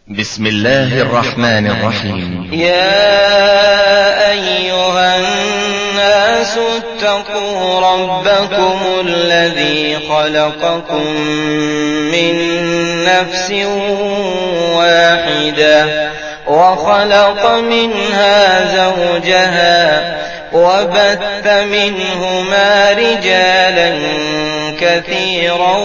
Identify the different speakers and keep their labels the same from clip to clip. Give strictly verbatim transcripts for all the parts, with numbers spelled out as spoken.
Speaker 1: بسم الله الرحمن الرحيم.
Speaker 2: يا أيها الناس اتقوا ربكم الذي خلقكم من نفس واحدة وخلق منها زوجها وبث منهما رجالا كثيرا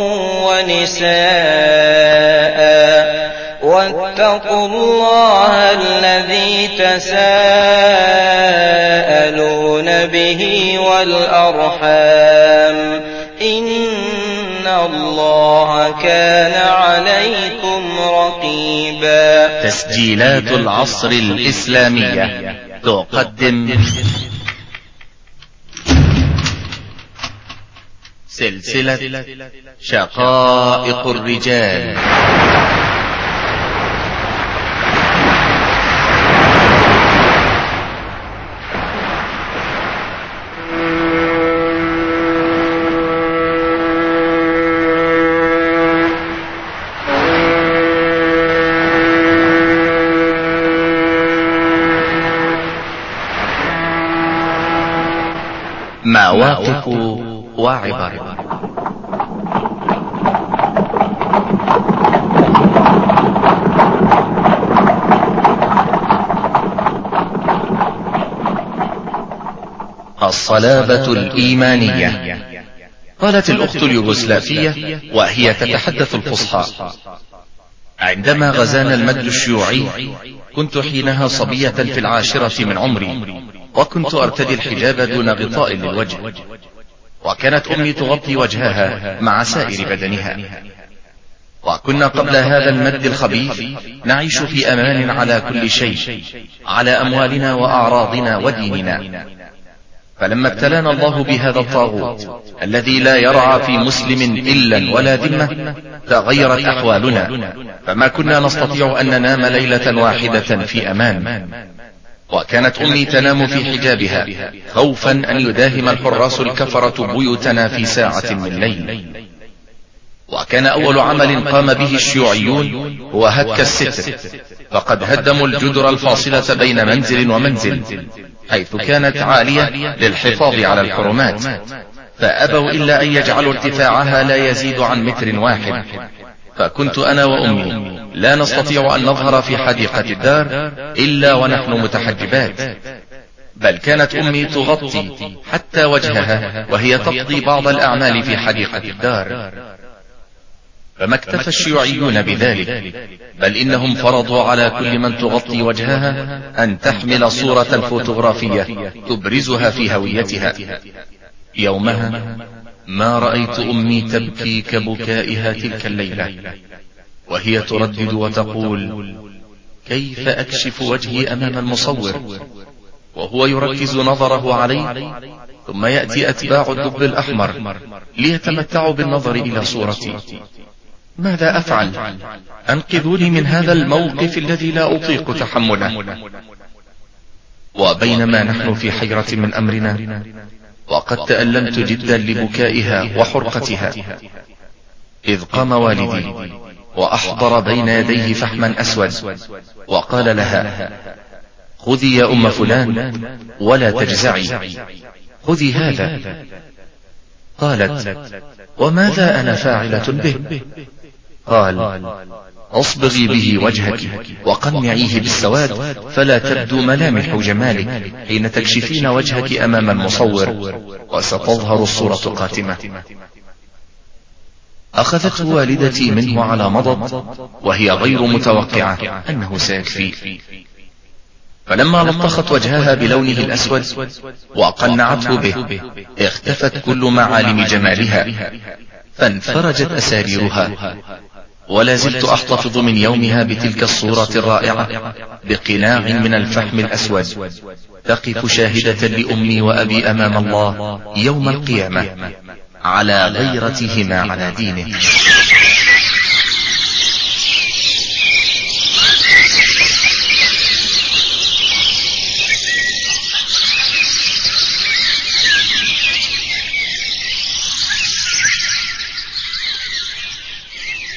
Speaker 2: ونساء واتقوا الله الذي تساءلون به والأرحام إن الله كان عليكم رقيبا.
Speaker 1: تسجيلات العصر الإسلامية تقدم سلسلة شقائق الرجال. مواقف وعبر. الصلابة الإيمانية. قالت الأخت اليوغوسلافية وهي تتحدث الفصحى: عندما غزانا المجد الشيوعي كنت حينها صبية في العاشرة من عمري، وكنت أرتدي الحجاب دون غطاء للوجه، وكانت أمي تغطي وجهها مع سائر بدنها، وكنا قبل هذا المد الخبيث نعيش في أمان على كل شيء، على أموالنا وأعراضنا وديننا. فلما ابتلانا الله بهذا الطاغوت الذي لا يرعى في مسلم إلا ولا ذمة تغيرت أحوالنا، فما كنا نستطيع أن ننام ليلة واحدة في أمان. وكانت أمي تنام في حجابها خوفا أن يداهم الحراس الكفرة بيوتنا في ساعة من الليل. وكان أول عمل قام به الشيوعيون هو هتك الستر، فقد هدموا الجدر الفاصلة بين منزل ومنزل حيث كانت عالية للحفاظ على الحرمات، فأبوا إلا أن يجعلوا ارتفاعها لا يزيد عن متر واحد. فكنت أنا وأمي لا نستطيع أن نظهر في حديقة الدار إلا ونحن متحجبات، بل كانت أمي تغطي حتى وجهها وهي تقضي بعض الأعمال في حديقة الدار. فما اكتفى الشيوعيون بذلك، بل إنهم فرضوا على كل من تغطي وجهها أن تحمل صورة فوتوغرافية تبرزها في هويتها. يومها ما رأيت أمي تبكي كبكائها تلك الليلة، وهي تردد وتقول: كيف أكشف وجهي أمام المصور وهو يركز نظره علي، ثم يأتي أتباع الدب الأحمر ليتمتعوا بالنظر إلى صورتي؟ ماذا أفعل؟ أنقذوني من هذا الموقف الذي لا أطيق تحمله. وبينما نحن في حيرة من أمرنا، وقد تألمت جدا لبكائها وحرقتها، إذ قام والدي وأحضر بين يديه فحما أسود وقال لها: خذي يا أم فلان ولا تجزعي، خذي هذا. قالت: وماذا أنا فاعلة به؟ قال: اصبغي به وجهك وقنعيه بالسواد فلا تبدو ملامح جمالك حين تكشفين وجهك أمام المصور، وستظهر الصورة قاتمة. أخذته والدتي منه على مضض وهي غير متوقعة أنه سيكفي، فلما لطخت وجهها بلونه الأسود وقنعته به اختفت كل معالم جمالها، فانفرجت أساريرها. ولا زلت أحتفظ من يومها بتلك الصورة الرائعة بقناع من الفحم الأسود، تقف شاهدة لأمي وأبي أمام الله يوم القيامة على غيرتهما على دينه.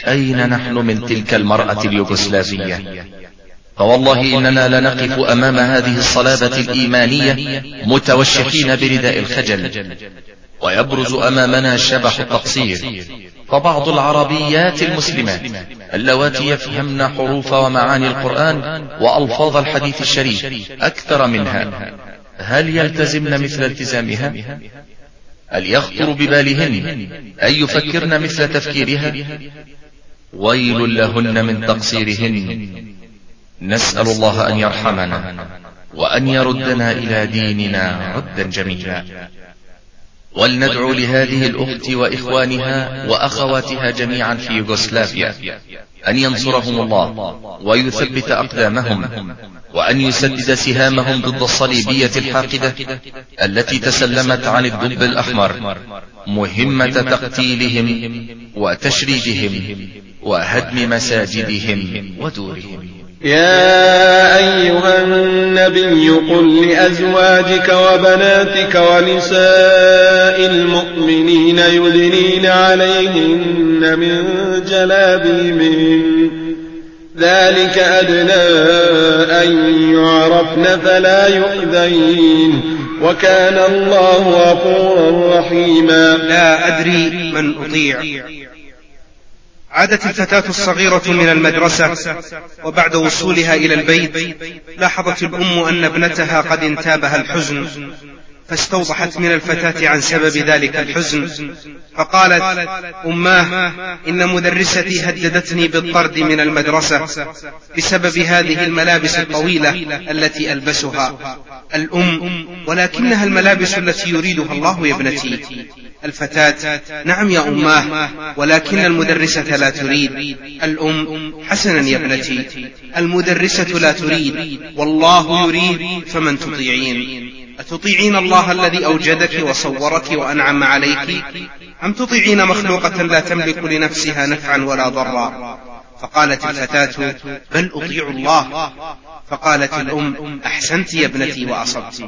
Speaker 1: أين نحن من تلك المرأة اليوغوسلافية؟ فوالله إننا لنقف أمام هذه الصلابة الإيمانية متوشحين برداء الخجل، ويبرز أمامنا شبح التقصير. فبعض العربيات المسلمات اللواتي يفهمن حروف ومعاني القرآن وألفاظ الحديث الشريف أكثر منها، هل يلتزمن مثل التزامها؟ هل يخطر ببالهن أن يفكرن مثل تفكيرها؟ ويل لهن من تقصيرهن. نسأل الله أن يرحمنا وأن يردنا إلى ديننا ردا جميلا. ولندعو لهذه الأخت وإخوانها وأخواتها جميعا في يوغوسلافيا أن ينصرهم الله ويثبت أقدامهم، وأن يسدد سهامهم ضد الصليبية الحاقدة التي تسلمت عن الدب الأحمر مهمة تقتيلهم وتشريدهم وهدم مساجدهم ودورهم.
Speaker 3: يا أيها النبي قل لأزواجك وبناتك ونساء المؤمنين يدنين عليهن من جلابيبهن ذلك أدنى أن يعرفن فلا يؤذين وكان الله غفورا رحيما.
Speaker 4: لا أدري من أطيع. عادت الفتاة الصغيرة من المدرسة، وبعد وصولها إلى البيت لاحظت الأم أن ابنتها قد انتابها الحزن، فاستوضحت من الفتاة عن سبب ذلك الحزن، فقالت: أماه، إن مدرستي هددتني بالطرد من المدرسة بسبب هذه الملابس الطويلة التي ألبسها. الأم: ولكنها الملابس التي يريدها الله يا ابنتي. الفتاة: نعم يا أماه، ولكن المدرسة لا تريد. الأم: حسنا يا ابنتي، المدرسة لا تريد والله يريد، فمن تطيعين؟ أتطيعين الله الذي أوجدك وصورك وأنعم عليك، أم تطيعين مخلوقة لا تملك لنفسها نفعا ولا ضرا؟ فقالت الفتاة: بل أطيع الله. فقالت الأم: أحسنت يا ابنتي وأصبت.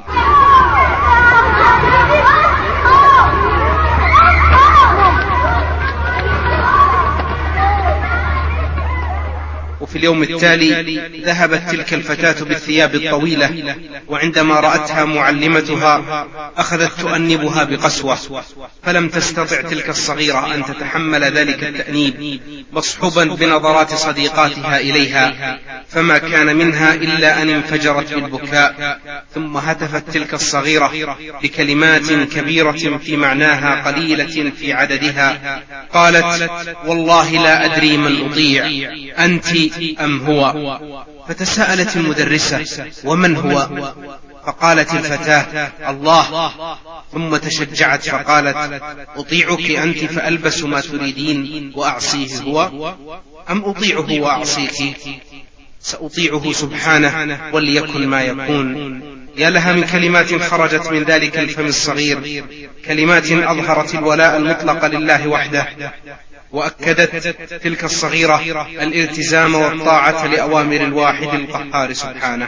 Speaker 4: وفي اليوم التالي ذهبت تلك الفتاة بالثياب الطويلة، وعندما رأتها معلمتها أخذت تؤنبها بقسوة، فلم تستطع تلك الصغيرة أن تتحمل ذلك التأنيب مصحوبا بنظرات صديقاتها إليها، فما كان منها إلا أن انفجرت بالبكاء. ثم هتفت تلك الصغيرة بكلمات كبيرة في معناها قليلة في عددها، قالت: والله لا أدري من أطيع، أنت أم هو؟ فتساءلت المدرسة: ومن هو؟ فقالت الفتاة: الله. ثم تشجعت فقالت: أطيعك أنت فألبس ما تريدين وأعصيه هو، أم أطيعه وأعصيك؟ سأطيعه سبحانه وليكن ما يكون. يا لها من كلمات خرجت من ذلك الفم الصغير، كلمات أظهرت الولاء المطلق لله وحده، وأكدت تلك الصغيرة الالتزام والطاعة لأوامر الواحد القهار سبحانه.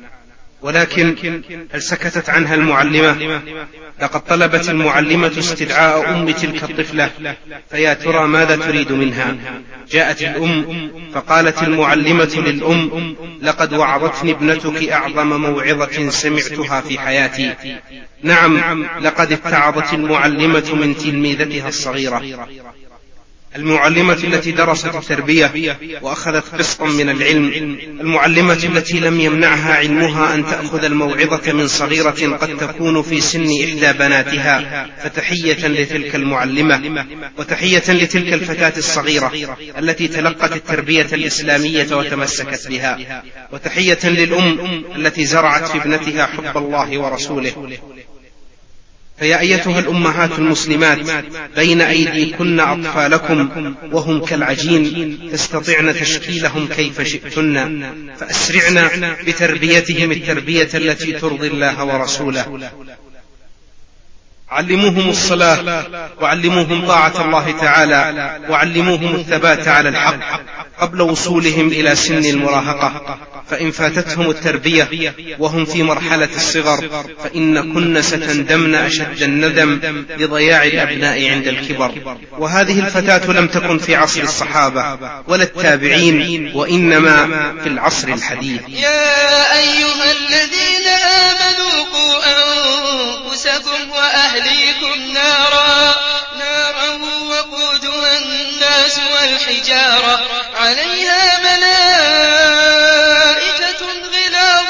Speaker 4: ولكن هل سكتت عنها المعلمة؟ لقد طلبت المعلمة استدعاء أم تلك الطفلة، فيا ترى ماذا تريد منها؟ جاءت الأم فقالت المعلمة للأم: لقد وعظتني ابنتك أعظم موعظة سمعتها في حياتي. نعم، لقد اتعظت المعلمة من تلميذتها الصغيرة، المعلمة التي درست التربية وأخذت قسطا من العلم، المعلمة التي لم يمنعها علمها أن تأخذ الموعظة من صغيرة قد تكون في سن إحدى بناتها. فتحية لتلك المعلمة، وتحية لتلك الفتاة الصغيرة التي تلقت التربية الإسلامية وتمسكت بها، وتحية للأم التي زرعت في ابنتها حب الله ورسوله. فيا أيتها الأمهات المسلمات، بين أيديكن أطفالكم وهم كالعجين، تستطعن تشكيلهم كيف شئتن، فأسرعن بتربيتهم التربية التي ترضي الله ورسوله. علموهم الصلاة، وعلموهم طاعة الله تعالى، وعلموهم الثبات على الحق قبل وصولهم إلى سن المراهقة، فإن فاتتهم التربية وهم في مرحلة الصغر فإن كن ستندمن أشد الندم لضياع الأبناء عند الكبر. وهذه الفتاة لم تكن في عصر الصحابة ولا التابعين، وإنما في العصر الحديث.
Speaker 2: يا أيها الذين آمنوا قوا أنفسكم وأهليكم نارا نارا وقودها الناس والحجارة عليها ملائكة غلاظ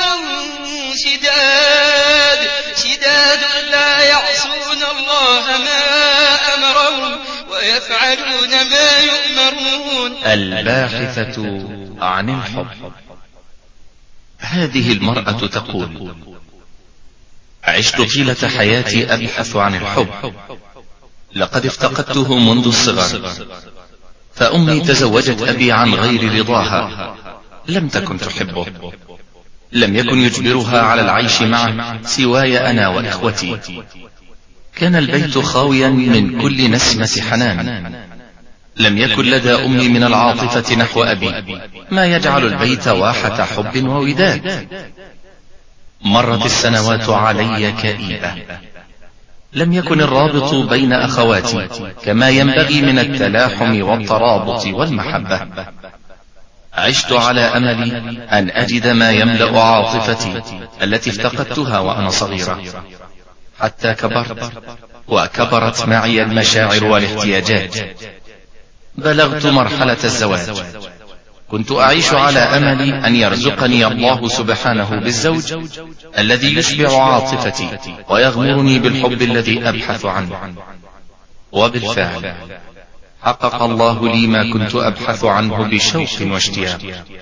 Speaker 2: شداد شداد لا يعصون الله ما أمرهم ويفعلون ما يؤمرون.
Speaker 1: الباحثة عن الحب. هذه المرأة تقول: عشت طيلة حياتي أبحث عن الحب، لقد افتقدته منذ الصغر، فأمي تزوجت أبي عن غير رضاها، لم تكن تحبه، لم يكن يجبرها على العيش معه سواي أنا وإخوتي، كان البيت خاويا من كل نسمة حنان، لم يكن لدى أمي من العاطفة نحو أبي ما يجعل البيت واحة حب ووداد. مرت السنوات علي كئيبة، لم يكن الرابط بين أخواتي كما ينبغي من التلاحم والترابط والمحبة. عشت على أمل أن أجد ما يملأ عاطفتي التي افتقدتها وأنا صغيرة، حتى كبرت وكبرت معي المشاعر والاحتياجات، بلغت مرحلة الزواج، كنت أعيش على أمل أن يرزقني الله سبحانه بالزوج الذي يشبع عاطفتي ويغمرني بالحب الذي أبحث عنه. وبالفعل حقق الله لي ما كنت أبحث عنه بشوق واشتياق.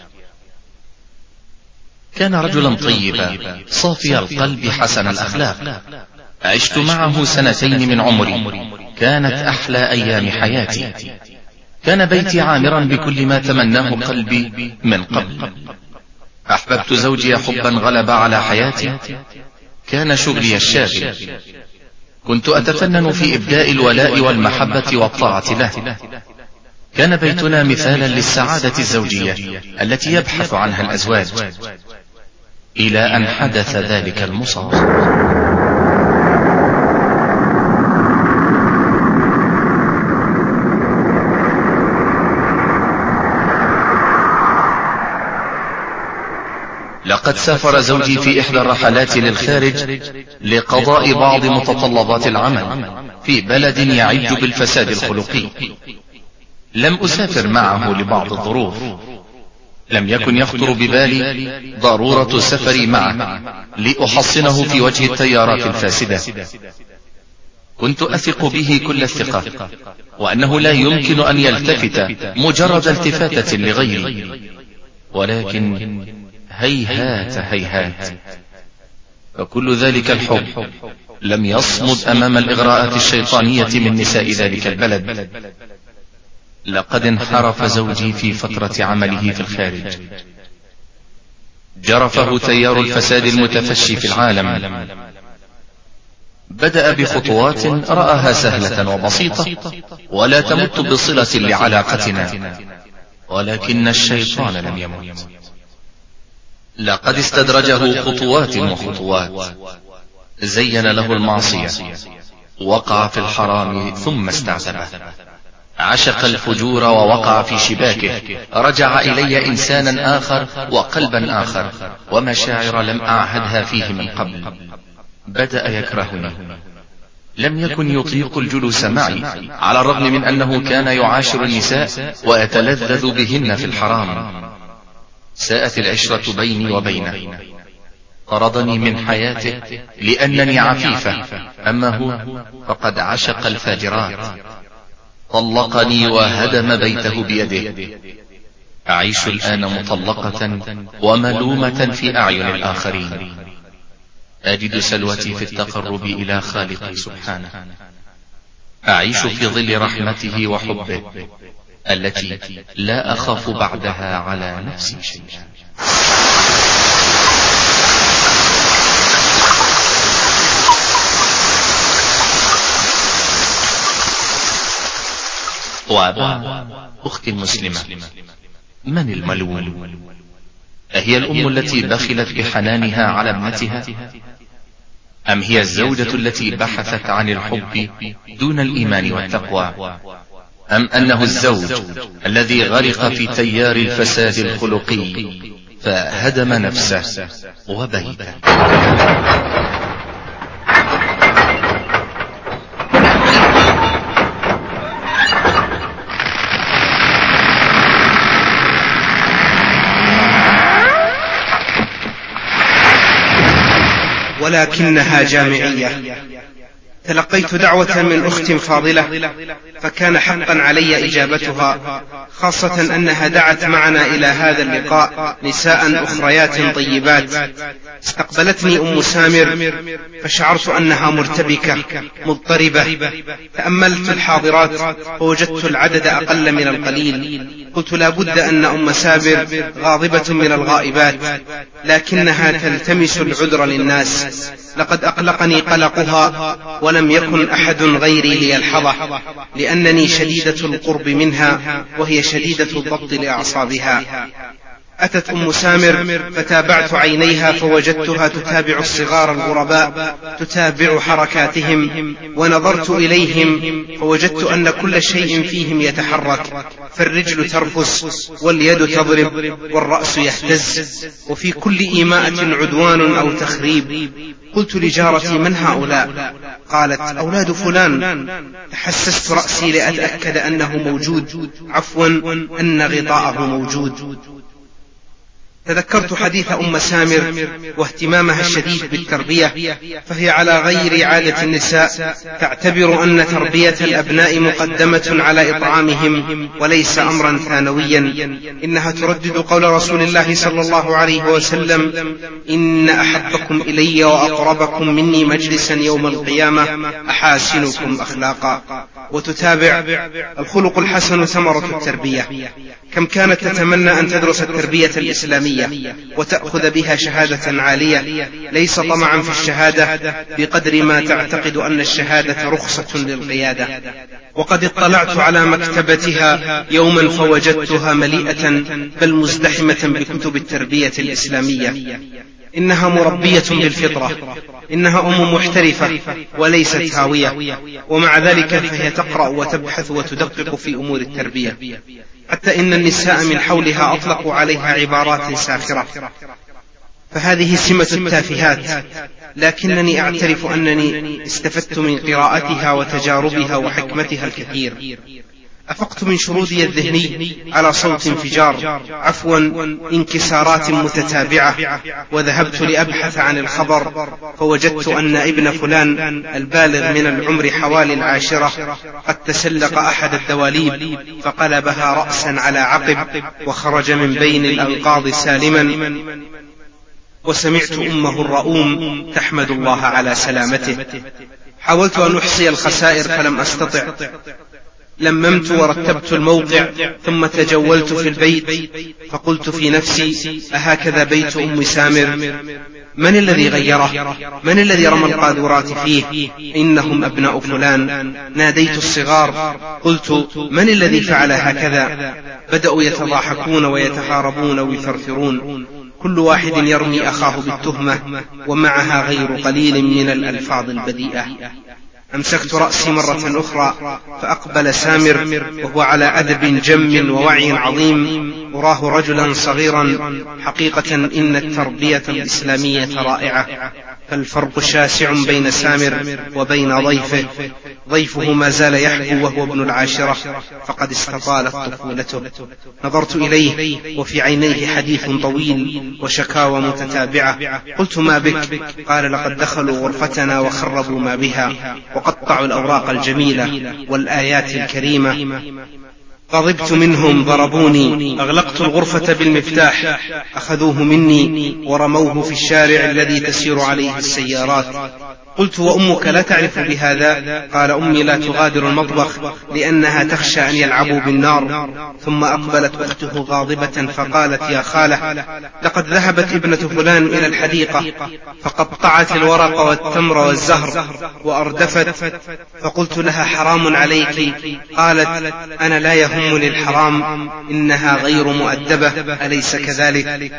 Speaker 1: كان رجلا طيبا صافي القلب حسن الأخلاق، عشت معه سنتين من عمري، كانت أحلى أيام حياتي، كان بيتي عامرا بكل ما تمناه قلبي من قبل. أحببت زوجي حبا غلب على حياتي، كان شغلي الشاغل، كنت أتفنن في إبداء الولاء والمحبة والطاعة له، كان بيتنا مثالا للسعادة الزوجية التي يبحث عنها الأزواج، إلى أن حدث ذلك المصاب. لقد سافر زوجي في إحدى الرحلات للخارج لقضاء بعض متطلبات العمل في بلد يعج بالفساد الخلقي. لم أسافر معه لبعض الظروف، لم يكن يخطر ببالي ضرورة سفري معه لأحصنه في وجه التيارات الفاسدة. كنت أثق به كل الثقة وأنه لا يمكن أن يلتفت مجرد التفاتة لغيري، ولكن هيهات هيهات، فكل ذلك الحب لم يصمد أمام الإغراءات الشيطانية من نساء ذلك البلد. لقد انحرف زوجي في فترة عمله في الخارج، جرفه تيار الفساد المتفشي في العالم، بدأ بخطوات رآها سهلة وبسيطة ولا تمت بصلة لعلاقتنا، ولكن الشيطان لم يمت. لقد استدرجه خطوات وخطوات، زين له المعصية، وقع في الحرام ثم استعتبه، عشق الفجور ووقع في شباكه، رجع إلي إنسانا آخر وقلبا آخر ومشاعر لم أعهدها فيه من قبل. بدأ يكرهني، لم يكن يطيق الجلوس معي على الرغم من أنه كان يعاشر النساء ويتلذذ بهن في الحرام. ساءت العشرة بيني وبينه، طردني من حياته لأنني عفيفة، أما هو فقد عشق الفاجرات، طلقني وهدم بيته بيده. أعيش الآن مطلقة وملومة في أعين الآخرين، أجد سلوتي في التقرب إلى خالقي سبحانه، أعيش في ظل رحمته وحبه التي لا أخاف بعدها على نفسي شيئا. وبعد، أختي المسلمة، من الملوم؟ أهي الأم التي بخلت بحنانها على ابنتها؟ أم هي الزوجة التي بحثت عن الحب دون الإيمان والتقوى؟ أم أنه الزوج الذي غرق في تيار الفساد الخلقي فهدم نفسه وبيته؟
Speaker 4: ولكنها جامعية. تلقيت دعوة من أخت فاضلة فكان حقا علي إجابتها، خاصة أنها دعت معنا إلى هذا اللقاء نساء أخريات طيبات. استقبلتني أم سامر فشعرت أنها مرتبكة مضطربة. تأملت الحاضرات فوجدت العدد أقل من القليل. قلت لا بد أن أم سامر غاضبة من الغائبات، لكنها تلتمس العذر للناس. لقد أقلقني قلقها ولم يكن أحد غيري ليلحظه، لأنني شديدة القرب منها وهي شديدة الضبط لأعصابها. أتت أم سامر فتابعت عينيها فوجدتها تتابع الصغار الغرباء، تتابع حركاتهم، ونظرت إليهم فوجدت أن كل شيء فيهم يتحرك، فالرجل ترفس واليد تضرب والرأس يهتز، وفي كل إيماءة عدوان أو تخريب. قلت لجارتي: من هؤلاء؟ قالت: أولاد فلان. تحسست رأسي لأتأكد أنه موجود، عفوا أن غطاءه موجود. تذكرت حديث أم سامر واهتمامها الشديد بالتربية، فهي على غير عادة النساء، تعتبر أن تربية الأبناء مقدمة على إطعامهم وليس أمرا ثانويا. إنها تردد قول رسول الله صلى الله عليه وسلم: إن أحبكم إلي وأقربكم مني مجلسا يوم القيامة أحاسنكم أخلاقا. وتتابع: الخلق الحسن ثمرة التربية. كم كانت تتمنى أن تدرس التربية الإسلامية وتأخذ بها شهادة عالية، ليس طمعا في الشهادة بقدر ما تعتقد أن الشهادة رخصة للقيادة. وقد اطلعت على مكتبتها يوما فوجدتها مليئة بل مزدحمة بكتب التربية الإسلامية. إنها مربية بالفطرة، إنها أم محترفة وليست هاوية، ومع ذلك فهي تقرأ وتبحث وتدقق في أمور التربية، حتى إن النساء من حولها أطلقوا عليها عبارات ساخرة. فهذه سمة التافهات، لكنني أعترف أنني استفدت من قراءتها وتجاربها وحكمتها الكثير. أفقت من شرودي الذهني على صوت انفجار، عفوا انكسارات متتابعة، وذهبت لأبحث عن الخبر، فوجدت أن ابن فلان البالغ من العمر حوالي العاشرة قد تسلق أحد الدواليب فقلبها رأسا على عقب وخرج من بين الأنقاض سالما. وسمعت أمه الرؤوم تحمد الله على سلامته. حاولت أن أحصي الخسائر فلم أستطع. لممت ورتبت الموقع ثم تجولت في البيت فقلت في نفسي: أهكذا بيت أم سامر؟ من الذي غيره؟ من الذي رمى القاذورات فيه؟ إنهم أبناء فلان. ناديت الصغار قلت: من الذي فعل هكذا؟ بدأوا يتضاحكون ويتهاربون ويثرثرون، كل واحد يرمي أخاه بالتهمة ومعها غير قليل من الألفاظ البذيئة. أمسكت رأسي مرة أخرى فأقبل سامر وهو على أدب جم ووعي عظيم. أراه رجلا صغيرا. حقيقة إن التربية الإسلامية رائعة، فالفرق شاسع بين سامر وبين ضيفه. ضيفه ما زال يحكو وهو ابن العاشرة فقد استطالت طفولته. نظرت إليه وفي عينيه حديث طويل وشكاوى متتابعة. قلت: ما بك؟ قال: لقد دخلوا غرفتنا وخربوا ما بها وقطعوا الأوراق الجميلة والآيات الكريمة. غضبت منهم، ضربوني، أغلقت الغرفة بالمفتاح، أخذوه مني ورموه في الشارع الذي تسير عليه السيارات. قلت وأمك لا تعرف بهذا؟ قال أمي لا تغادر المطبخ لأنها تخشى أن يلعبوا بالنار. ثم أقبلت أخته غاضبة فقالت يا خالة لقد ذهبت ابنة فلان إلى الحديقة فقطعت الورق والتمر والزهر وأردفت، فقلت لها حرام عليك. قالت أنا لا يهمني الحرام، إنها غير مؤدبة أليس كذلك؟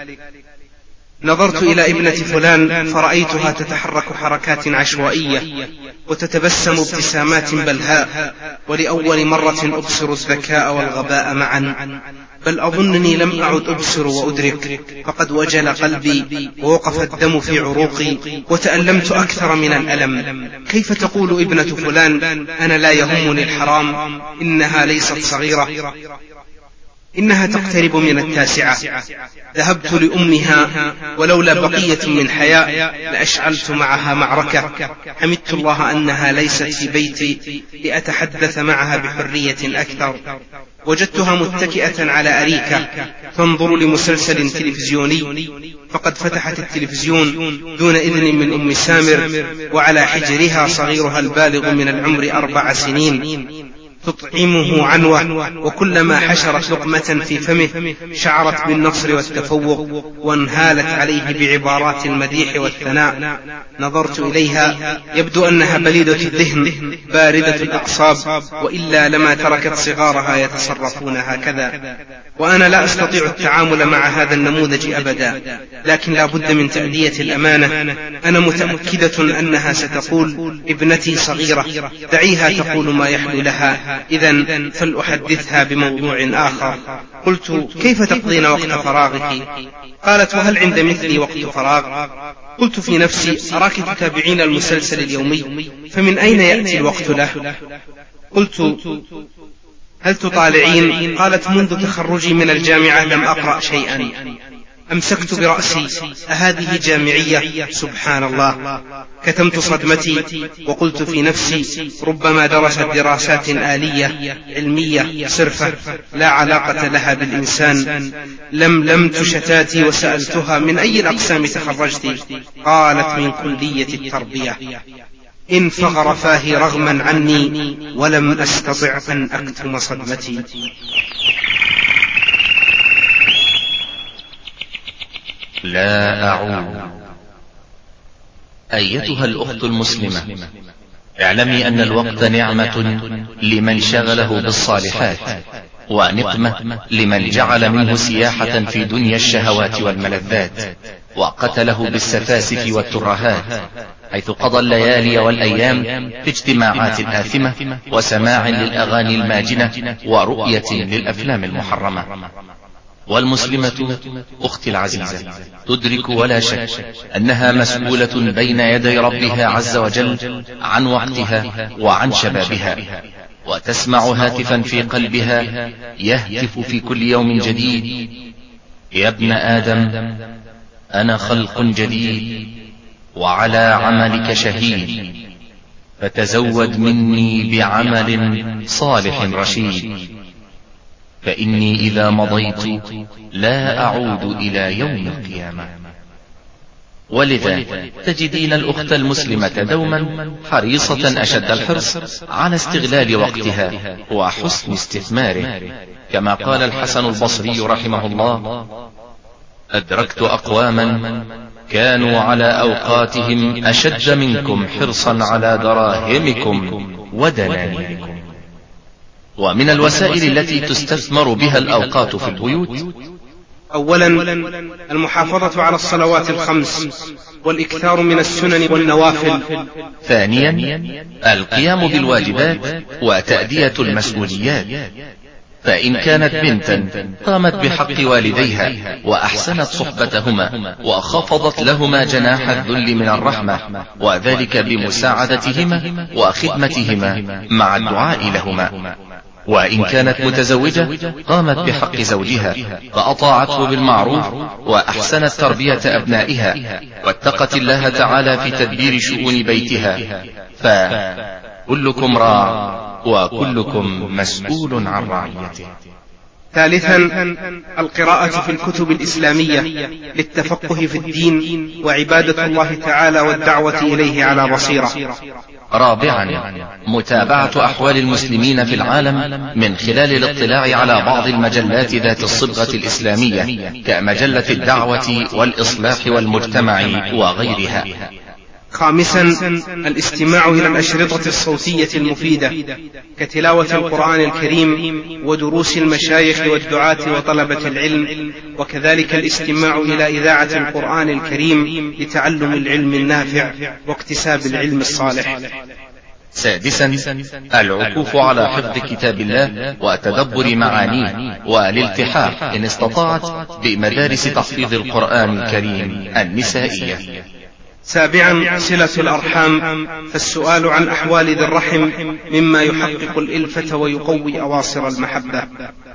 Speaker 4: نظرت إلى ابنة فلان فرأيتها تتحرك حركات عشوائية وتتبسم ابتسامات بلهاء، ولأول مرة أبصر الذكاء والغباء معا، بل أظنني لم أعد أبصر وأدرك، فقد وجل قلبي ووقف الدم في عروقي وتألمت أكثر من الألم. كيف تقول ابنة فلان أنا لا يهمني الحرام؟ إنها ليست صغيرة، إنها تقترب من التاسعة. ذهبت لأمها ولولا بقية من حياء لأشعلت معها معركة. حمدت الله أنها ليست في بيتي لأتحدث معها بحرية أكثر. وجدتها متكئة على أريكة تنظر لمسلسل تلفزيوني، فقد فتحت التلفزيون دون إذن من أم سامر، وعلى حجرها صغيرها البالغ من العمر أربع سنين تطعمه عنوة، وكلما حشرت لقمة في فمه شعرت بالنصر والتفوق وانهالت عليه بعبارات المديح والثناء. نظرت إليها يبدو أنها بليدة الذهن باردة الأعصاب، وإلا لما تركت صغارها يتصرفون هكذا. وأنا لا أستطيع التعامل مع هذا النموذج أبدا، لكن لا بد من تأدية الأمانة. أنا متأكدة أنها ستقول ابنتي صغيرة، دعيها تقول ما يحلو لها، إذن فلأحدثها بموضوع آخر. قلت كيف تقضين وقت فراغك؟ قالت وهل عند مثلي وقت فراغ؟ قلت في نفسي أراك تتابعين المسلسل اليومي، فمن أين يأتي الوقت له؟ قلت هل تطالعين؟ قالت منذ تخرجي من الجامعة لم أقرأ شيئا. أمسكت برأسي أهذه جامعية؟ سبحان الله. كتمت صدمتي وقلت في نفسي ربما درست دراسات آلية علمية صرفة لا علاقة لها بالإنسان. لملمت شتاتي وسألتها من أي الأقسام تخرجت؟ قالت من كلية التربية. انفغر فاهي رغما عني ولم أستطع أن أكتم صدمتي.
Speaker 1: لا أعود. أيتها الأخت المسلمة، اعلمي أن الوقت نعمة لمن شغله بالصالحات، ونقمة لمن جعل منه سياحة في دنيا الشهوات والملذات، وقتله بالسفاسف والترهات، حيث قضى الليالي والأيام في اجتماعات آثمة وسماع للأغاني الماجنة ورؤية للأفلام المحرمة. والمسلمة أختي العزيزة تدرك ولا شك أنها مسؤولة بين يدي ربها عز وجل عن وقتها وعن شبابها، وتسمع هاتفا في قلبها يهتف في كل يوم جديد: يا ابن آدم أنا خلق جديد وعلى عملك شهيد، فتزود مني بعمل صالح رشيد، فإني إذا مضيت لا أعود إلى يوم القيامة. ولذا تجدين الأخت المسلمة دوما حريصة أشد الحرص على استغلال وقتها وحسن استثماره، كما قال الحسن البصري رحمه الله: أدركت أقواما كانوا على أوقاتهم أشد منكم حرصا على دراهمكم ودنانيركم. ومن الوسائل التي تستثمر بها الأوقات في البيوت:
Speaker 4: أولا المحافظة على الصلوات الخمس والإكثار من السنن والنوافل.
Speaker 1: ثانيا القيام بالواجبات وتأدية المسؤوليات، فإن كانت بنتا قامت بحق والديها وأحسنت صحبتهما وخفضت لهما جناح الذل من الرحمة، وذلك بمساعدتهما وخدمتهما مع الدعاء لهما. وإن كانت متزوجة قامت بحق زوجها فأطاعته بالمعروف وأحسنت تربية أبنائها واتقت الله تعالى في تدبير شؤون بيتها، فكلكم راع وكلكم مسؤول عن رعيته.
Speaker 4: ثالثا القراءة في الكتب الإسلامية للتفقه في الدين وعبادة الله تعالى والدعوة إليه على بصيرة.
Speaker 1: رابعا متابعة أحوال المسلمين في العالم من خلال الاطلاع على بعض المجلات ذات الصبغة الإسلامية كمجلة الدعوة والإصلاح والمجتمع وغيرها.
Speaker 4: خامسا الاستماع إلى الأشرطة الصوتية المفيدة كتلاوة القرآن الكريم ودروس المشايخ والدعاة وطلبة العلم، وكذلك الاستماع إلى إذاعة القرآن الكريم لتعلم العلم النافع واكتساب العلم الصالح.
Speaker 1: سادسا العكوف على حفظ كتاب الله وتدبر معانيه والالتحاح إن استطاعت بمدارس تحفيظ القرآن الكريم النسائية.
Speaker 4: سابعا صلة الأرحام، فالسؤال عن أحوال ذي الرحم مما يحقق الإلفة ويقوي أواصر المحبة.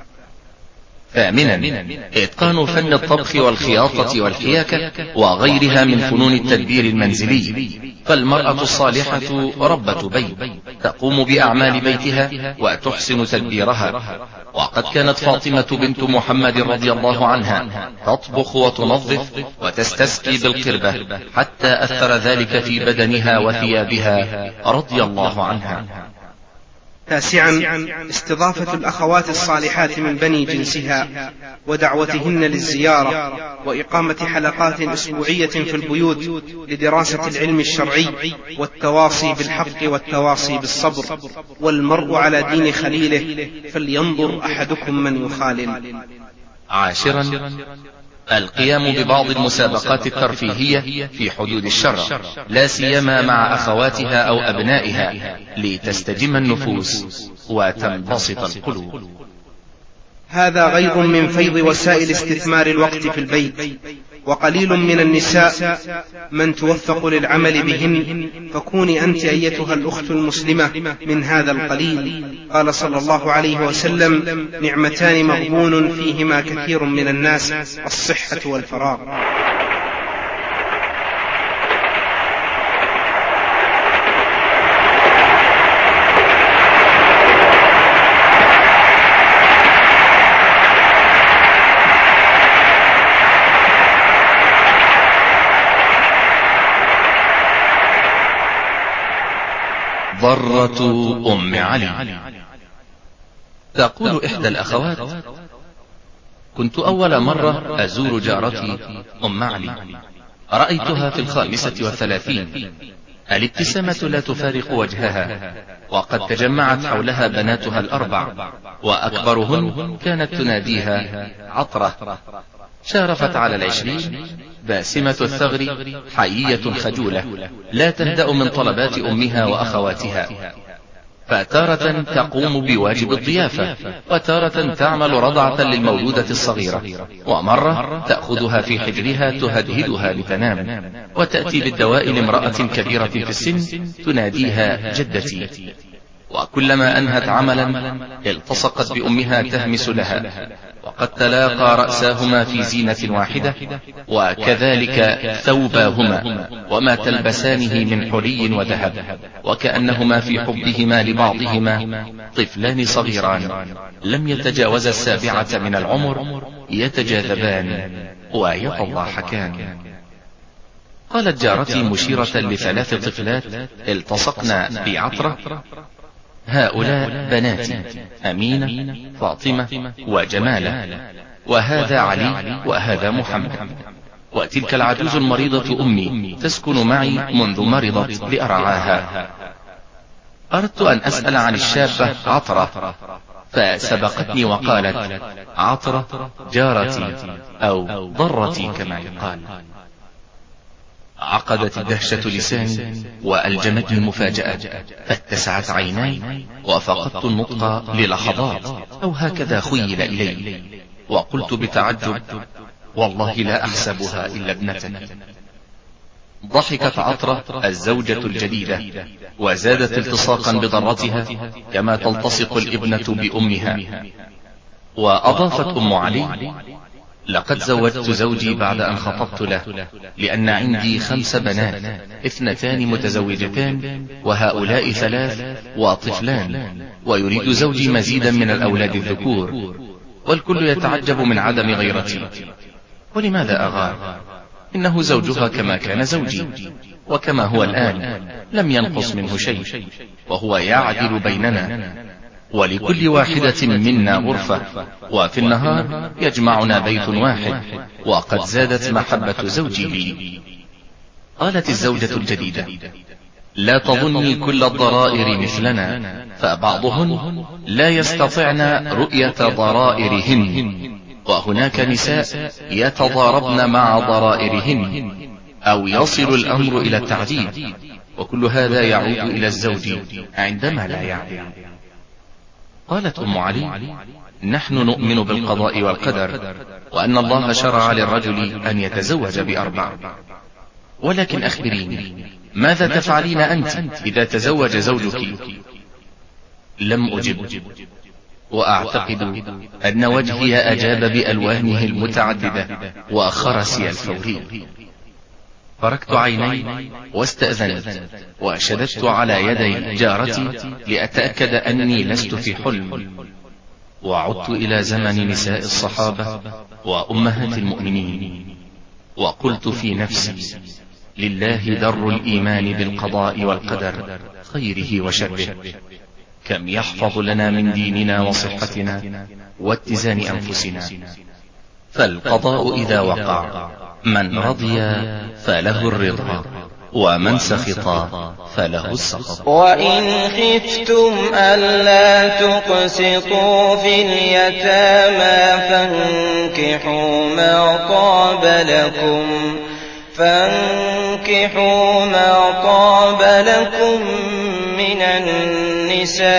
Speaker 1: ثامنا إتقان فن الطبخ والخياطة والحياكة وغيرها من فنون التدبير المنزلي، فالمرأة الصالحة ربة بيت تقوم بأعمال بيتها وتحسن تدبيرها، وقد كانت فاطمة بنت محمد رضي الله عنها تطبخ وتنظف وتستسقي بالقربة حتى أثر ذلك في بدنها وثيابها رضي الله عنها.
Speaker 4: تاسعا استضافة الأخوات الصالحات من بني جنسها ودعوتهن للزيارة وإقامة حلقات أسبوعية في البيوت لدراسة العلم الشرعي والتواصي بالحق والتواصي بالصبر. والمرء على دين خليله فلينظر أحدكم من يخالل.
Speaker 1: عاشرا القيام ببعض المسابقات الترفيهية في حدود الشرع، لا سيما مع أخواتها أو أبنائها لتستجم النفوس وتنبسط القلوب.
Speaker 4: هذا غير من فيض وسائل استثمار الوقت في البيت، وقليل من النساء من توفق للعمل بهن، فكوني أنت أيتها الأخت المسلمة من هذا القليل. قال صلى الله عليه وسلم: نعمتان مغبون فيهما كثير من الناس، الصحة والفراغ.
Speaker 1: ضرة أم علي. تقول إحدى الأخوات: كنت أول مرة أزور جارتي أم علي، رأيتها في الخامسة والثلاثين، الابتسامة لا تفارق وجهها، وقد تجمعت حولها بناتها الأربع، وأكبرهن كانت تناديها عطرة. شارفت على العشرين، باسمة الثغر، حيية خجولة، لا تهدأ من طلبات أمها وأخواتها، فتارة تقوم بواجب الضيافة، وتارة تعمل رضعة للمولودة الصغيرة، ومرة تأخذها في حجرها تهدهدها لتنام، وتأتي بالدواء لامرأة كبيرة في السن تناديها جدتي، وكلما أنهت عملا التصقت بأمها تهمس لها، وقد تلاقى رأساهما في زينة واحدة، وكذلك ثوباهما وما تلبسانه من حلي وذهب، وكأنهما في حبهما لبعضهما طفلان صغيران لم يتجاوز السابعة من العمر يتجاذبان ويتضاحكان. قالت جارتي مشيرة لثلاث طفلات التصقن بعطرة: هؤلاء بناتي، أمينة، فاطمة، وجمالة، وهذا علي، وهذا محمد، وتلك العجوز المريضة أمي تسكن معي منذ مرضت لأرعاها. أردت أن أسأل عن الشابة عطرة، فسبقتني وقالت: عطرة جارتي أو ضرتي كما يقال. عقدت الدهشة لساني وألجمتني المفاجأة، فاتسعت عيناي وفقدت النطق للحظات، أو هكذا خيل إلي، وقلت بتعجب: والله لا أحسبها إلا ابنتك. ضحكت عطرة الزوجة الجديدة وزادت التصاقا بضرتها كما تلتصق الابنة بأمها. وأضافت أم علي: لقد زوجت زوجي بعد أن خطبت له، لأن عندي خمس بنات، اثنتان متزوجتان وهؤلاء ثلاث وطفلان، ويريد زوجي مزيدا من الأولاد الذكور، والكل يتعجب من عدم غيرتي. ولماذا أغار؟ إنه زوجها كما كان زوجي، وكما هو الآن لم ينقص منه شيء، وهو يعدل بيننا، ولكل واحدة منا غرفة، وفي النهار يجمعنا بيت واحد، وقد زادت محبة زوجي لي. قالت الزوجة الجديدة: لا تظني كل الضرائر مثلنا، فبعضهن لا يستطعن رؤية ضرائرهن، وهناك نساء يتضاربن مع ضرائرهن، أو يصل الأمر إلى التعذيب، وكل هذا يعود إلى الزوج عندما لا يعدل. قالت أم علي: نحن نؤمن بالقضاء والقدر، وأن الله شرع للرجل أن يتزوج بأربع، ولكن أخبريني ماذا تفعلين أنت إذا تزوج زوجك؟ لم أجب، وأعتقد أن وجهي أجاب بألوانه المتعددة وخرسي الفوري. فركت عيني واستأذنت، وشددت على يدي جارتي لأتأكد أني لست في حلم، وعدت إلى زمن نساء الصحابة وأمهات المؤمنين، وقلت في نفسي: لله در الإيمان بالقضاء والقدر خيره وشره، كم يحفظ لنا من ديننا وصحتنا واتزان أنفسنا. فالقضاء إذا وقع، من رضي فله الرضا، ومن سخط فله السخط.
Speaker 5: وإن خفتم ألا تقسطوا في اليتامى فانكحوا ما طاب لكم فانكحوا ما طاب لكم من النساء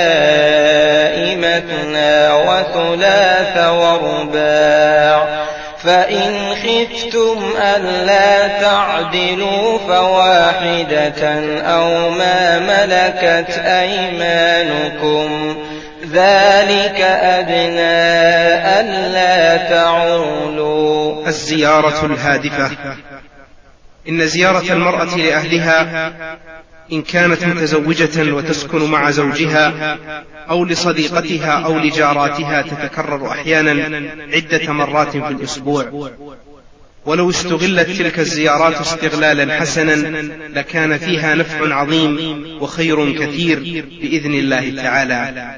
Speaker 5: مثنى وثلاث ورباع، فإن خفتم ألا تعدلوا فواحدة أو ما ملكت أيمانكم، ذلك أدنى ألا تعولوا.
Speaker 4: الزيارة الهادفة. إن زيارة المرأة لأهلها إن كانت متزوجة وتسكن مع زوجها أو لصديقتها أو لجاراتها تتكرر أحيانا عدة مرات في الأسبوع، ولو استغلت تلك الزيارات استغلالا حسنا لكان فيها نفع عظيم وخير كثير بإذن الله تعالى.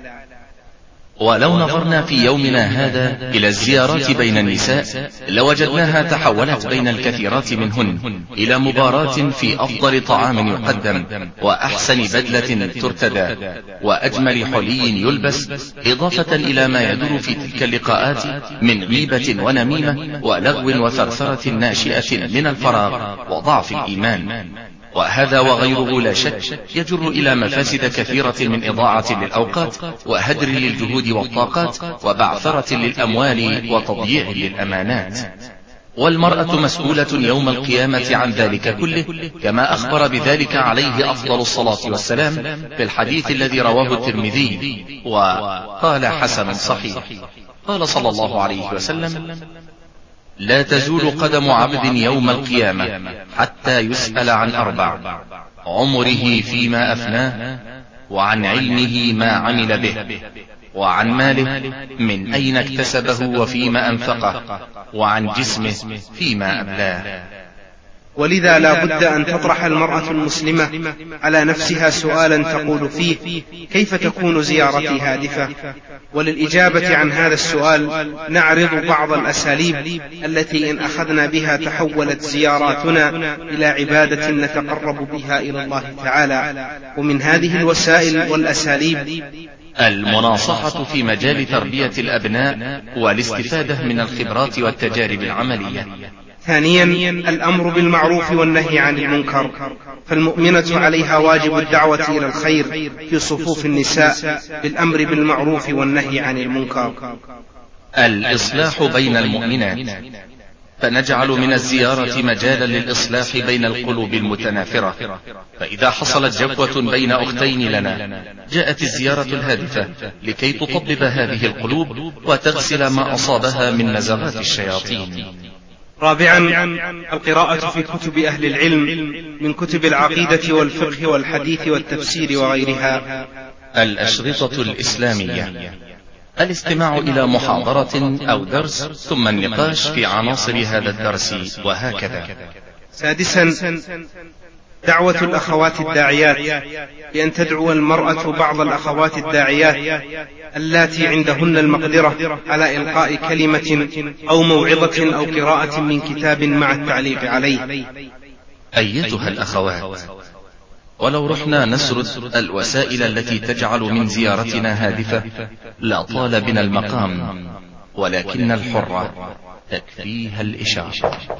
Speaker 1: ولو نظرنا في يومنا هذا إلى الزيارات بين النساء لوجدناها تحولت بين الكثيرات منهن إلى مباراة في أفضل طعام يقدم، وأحسن بدلة ترتدى، وأجمل حلي يلبس، إضافة إلى ما يدور في تلك اللقاءات من غيبة ونميمة ولغو وثرثرة ناشئة من الفراغ وضعف الإيمان. وهذا وغيره لا شك يجر إلى مفاسد كثيرة من إضاعة للأوقات وهدر للجهود والطاقات وبعثرة للأموال وتضييع للأمانات. والمرأة مسؤولة يوم القيامة عن ذلك كله، كما أخبر بذلك عليه أفضل الصلاة والسلام في الحديث الذي رواه الترمذي وقال حسن صحيح. قال صلى الله عليه وسلم: لا تزول قدم عبد يوم القيامة حتى يسأل عن أربع: عمره فيما أفناه، وعن علمه ما عمل به، وعن ماله من أين اكتسبه وفيما أنفقه، وعن جسمه فيما أبلاه.
Speaker 4: ولذا لا بد أن تطرح المرأة المسلمة على نفسها سؤالا تقول فيه: كيف تكون زيارتي هادفة؟ وللإجابة عن هذا السؤال نعرض بعض الأساليب التي إن أخذنا بها تحولت زياراتنا إلى عبادة نتقرب بها إلى الله تعالى. ومن هذه الوسائل والأساليب
Speaker 1: المناصحة في مجال تربية الأبناء والاستفادة من الخبرات والتجارب العملية.
Speaker 4: ثانيا، الأمر بالمعروف والنهي عن المنكر، فالمؤمنة عليها واجب الدعوة إلى الخير في صفوف النساء بالأمر بالمعروف والنهي عن المنكر.
Speaker 1: الإصلاح بين المؤمنات، فنجعل من الزيارة مجالا للإصلاح بين القلوب المتنافرة، فإذا حصلت جفوة بين أختين لنا جاءت الزيارة الهادفة لكي تطبب هذه القلوب وتغسل ما أصابها من نزغات الشياطين.
Speaker 4: رابعا، القراءة في كتب أهل العلم من كتب العقيدة والفقه والحديث والتفسير وغيرها.
Speaker 1: الأشرطة الإسلامية، الاستماع إلى محاضرة أو درس ثم النقاش في عناصر هذا الدرس وهكذا.
Speaker 4: سادسا، دعوة الأخوات الداعيات، بأن تدعو المرأة بعض الأخوات الداعيات اللاتي عندهن المقدرة على إلقاء كلمة أو موعظة أو قراءة من كتاب مع التعليق عليه.
Speaker 1: أيتها الأخوات، ولو رحنا نسرد الوسائل التي تجعل من زيارتنا هادفة لطال بنا المقام، ولكن الحرة تكفيها الإشارة.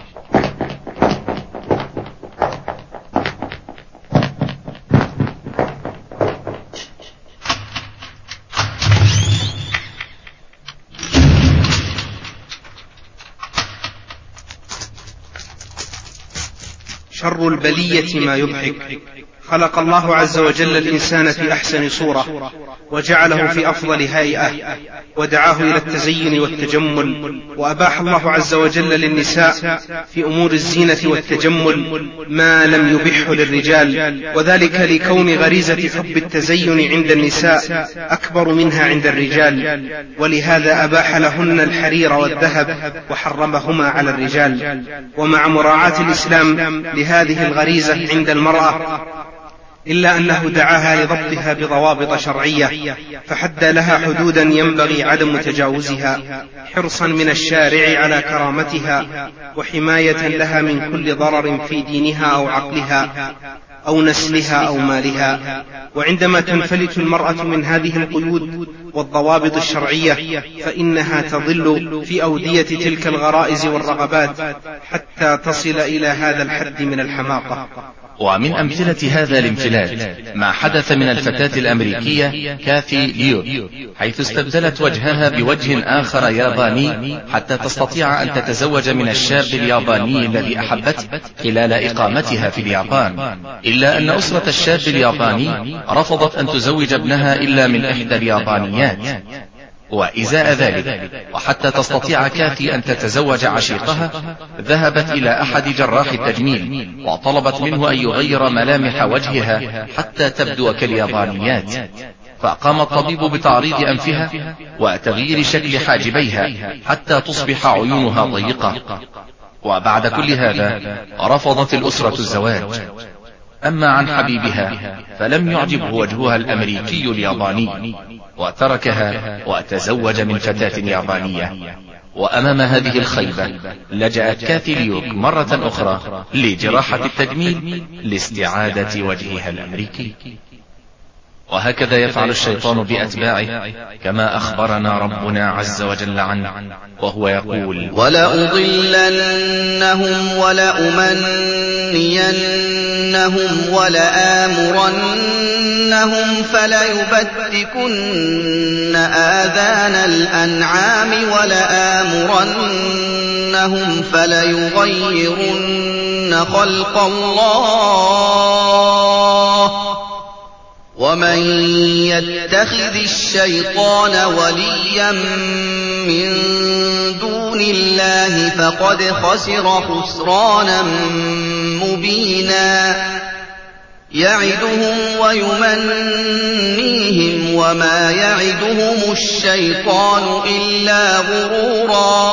Speaker 4: شر البلية ما يضحك. خلق الله عز وجل الإنسان في أحسن صورة، وجعله في أفضل هيئة، ودعاه إلى التزين والتجمل، وأباح الله عز وجل للنساء في أمور الزينة والتجمل ما لم يبحه للرجال، وذلك لكون غريزة حب التزين عند النساء أكبر منها عند الرجال، ولهذا أباح لهن الحرير والذهب وحرمهما على الرجال. ومع مراعاة الإسلام لهذه الغريزة عند المرأة، إلا أنه دعاها لضبطها بضوابط شرعية، فحدى لها حدودا ينبغي عدم تجاوزها، حرصا من الشارع على كرامتها، وحماية لها من كل ضرر في دينها أو عقلها أو نسلها أو مالها. وعندما تنفلت المرأة من هذه القيود والضوابط الشرعية، فإنها تضل في أودية تلك الغرائز والرغبات حتى تصل إلى هذا الحد من الحماقة.
Speaker 1: ومن أمثلة هذا الانفلات ما حدث من الفتاة الأمريكية كاثي ليو، حيث استبدلت وجهها بوجه آخر ياباني حتى تستطيع أن تتزوج من الشاب الياباني الذي أحبته خلال إقامتها في اليابان، إلا أن أسرة الشاب الياباني رفضت أن تزوج ابنها إلا من إحدى اليابانيات. وإزاء ذلك، وحتى تستطيع كاثي أن تتزوج عشيقها، ذهبت إلى أحد جراح التجميل وطلبت منه أن يغير ملامح وجهها حتى تبدو كاليابانيات، فقام الطبيب بتعريض أنفها وتغيير شكل حاجبيها حتى تصبح عيونها ضيقة. وبعد كل هذا رفضت الأسرة الزواج. أما عن حبيبها فلم يعجبه وجهها الأمريكي الياباني، وتركها وتزوج من فتاة يابانية. وأمام هذه الخيبة لجأت كاثي ليوك مرة أخرى لجراحة التجميل لاستعادة وجهها الأمريكي. وهكذا يفعل الشيطان بأتباعه، كما أخبرنا ربنا عز وجل عنه وهو يقول:
Speaker 5: ولأضلنهم ولأمنينهم ولآمرنهم فليبتكن آذان الأنعام ولآمرنهم فليغيرن خلق الله ومن يتخذ الشيطان وليا من دون الله فقد خسر خسرانا مبينا. يعدهم ويمنيهم وما يعدهم الشيطان إلا غرورا.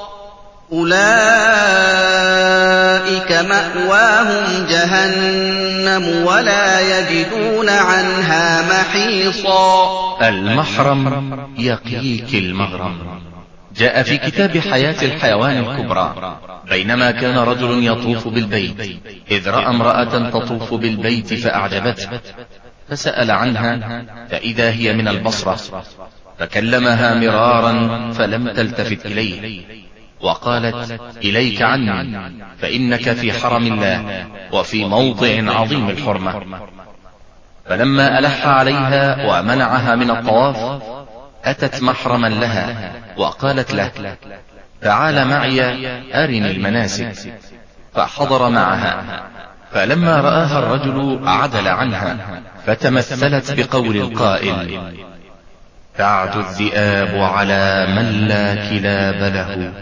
Speaker 5: أولئك مأواهم جهنم ولا يجدون عنها محيصا.
Speaker 1: المحرم يقيك المغرم. جاء في كتاب حياة الحيوان الكبرى: بينما كان رجل يطوف بالبيت إذ رأى امرأة تطوف بالبيت فأعجبته، فسأل عنها فإذا هي من البصرة، فكلمها مرارا فلم تلتفت إليه، وقالت: إليك عني، فإنك في حرم الله وفي موضع عظيم الحرمة. فلما ألح عليها ومنعها من الطواف أتت محرما لها وقالت له: تعال معي أرني المناسك. فحضر معها، فلما رآها الرجل عدل عنها، فتمثلت بقول القائل: تعد الذئاب على من لا كلاب له،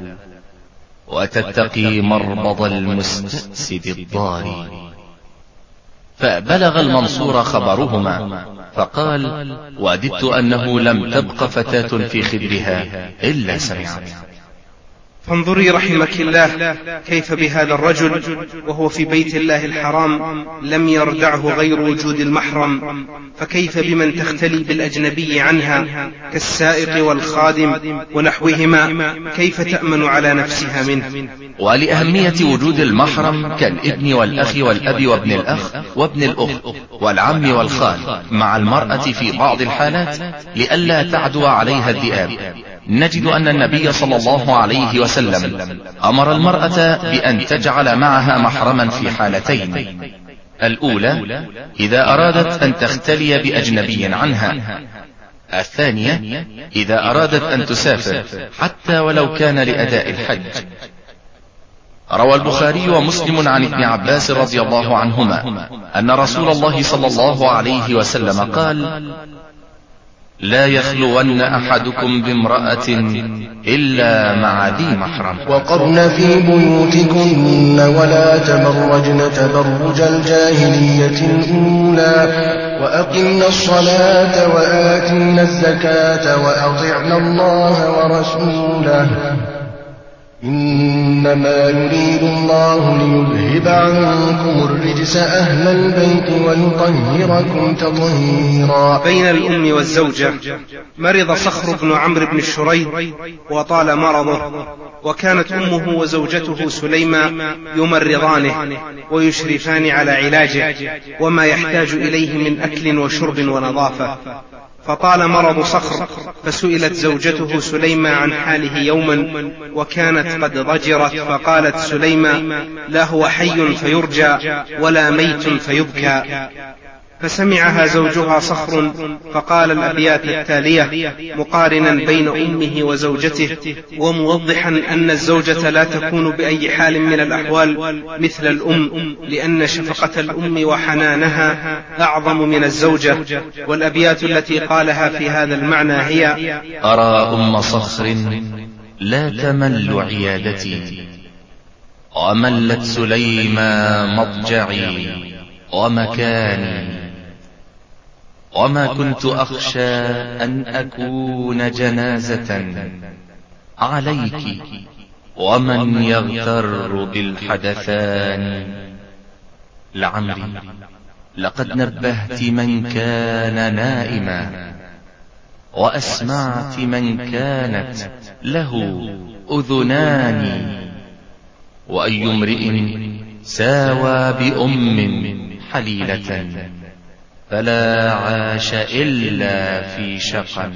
Speaker 1: وتتقي مربض المستأسد الضاري. فبلغ المنصور خبرهما، فقال: وددت أنه لم تبق فتاة في خدرها إلا سمعت.
Speaker 4: فانظري رحمك الله كيف بهذا الرجل وهو في بيت الله الحرام لم يردعه غير وجود المحرم، فكيف بمن تختلي بالأجنبي عنها كالسائق والخادم ونحوهما، كيف تأمن على نفسها منه؟
Speaker 1: ولأهمية وجود المحرم كالابن والأخ والأب وابن الأخ وابن الأخت والعم والخال مع المرأة في بعض الحالات لئلا تعدو عليها الذئاب، نجد أن النبي صلى الله عليه وسلم أمر المرأة بأن تجعل معها محرما في حالتين: الأولى إذا أرادت أن تختلي بأجنبي عنها، الثانية إذا أرادت أن تسافر حتى ولو كان لأداء الحج. روى البخاري ومسلم عن ابن عباس رضي الله عنهما أن رسول الله صلى الله عليه وسلم قال: لا يخلون أحدكم بامرأة إلا مع ذي محرم.
Speaker 6: وقرن في بيوتكن ولا تبرجن تبرج الجاهلية الأولى وأقمنا الصلاة وآتينا الزكاة وأطعنا الله ورسوله إنما يريد الله ليذهب عنكم الرجس أهل البيت ويطهركم تطهيرا.
Speaker 4: بين الأم والزوجة مرض صخر بن عمرو بن الشريد وطال مرضه، وكانت أمه وزوجته سليمة يمرضانه ويشرفان على علاجه وما يحتاج إليه من أكل وشرب ونظافة. فطال مرض صخر، فسئلت زوجته سليمة عن حاله يوما وكانت قد ضجرت، فقالت سليمة: لا هو حي فيرجى ولا ميت فيبكى. فسمعها زوجها صخر فقال الأبيات التالية مقارنا بين أمه وزوجته وموضحا أن الزوجة لا تكون بأي حال من الأحوال مثل الأم، لأن شفقة الأم وحنانها أعظم من الزوجة. والأبيات التي قالها في هذا المعنى هي:
Speaker 1: أرى أم صخر لا تمل عيادتي وملت سليمى مضجعي ومكاني، وما كنت أخشى أن أكون جنازة عليك ومن يغتر بالحدثان. لعمري لقد نبهت من كان نائما وأسمعت من كانت له أذنان، وأي امرئ ساوى بأم حليلة فلا عاش إلا في شقا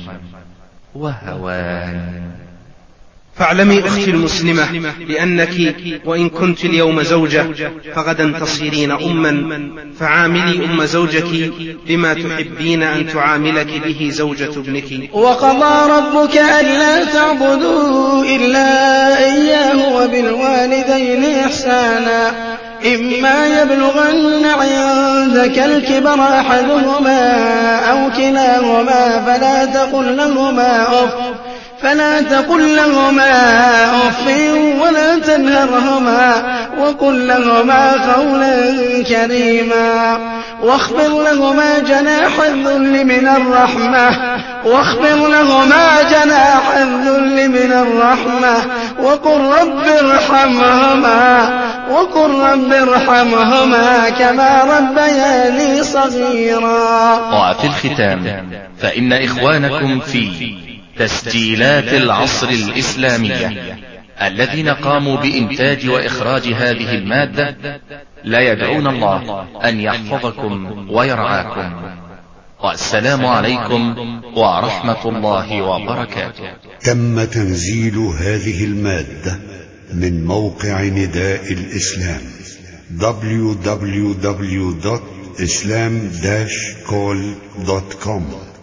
Speaker 1: وهوان.
Speaker 4: فاعلمي أختي المسلمة بأنك وإن كنت اليوم زوجة فغدا تصيرين أما، فعاملي أم زوجك بما تحبين أن تعاملك به زوجة ابنك.
Speaker 7: وقضى ربك ألا تعبدوا إلا إياه وبالوالدين إحسانا إما يبلغن عندك الكبر أحدهما أو كلاهما فلا تقل لهما أف فلا تقل لهما أف ولا تنهرهما وقل لهما قولا كريما واخفض لهما جناح الذل من الرحمة واخفض لهما جناح الذل من الرحمة وقل رب ارحمهما وقل رب ارحمهما كما ربياني صغيرا.
Speaker 1: وفي الختام فإن إخوانكم في تسجيلات العصر الإسلامية الذين قاموا بإنتاج وإخراج هذه المادة لا يدعون الله أن يحفظكم ويرعاكم، والسلام عليكم ورحمة الله وبركاته.
Speaker 8: تم تنزيل هذه المادة من موقع نداء الإسلام دبليو دبليو دبليو دوت إسلام داش كول دوت كوم.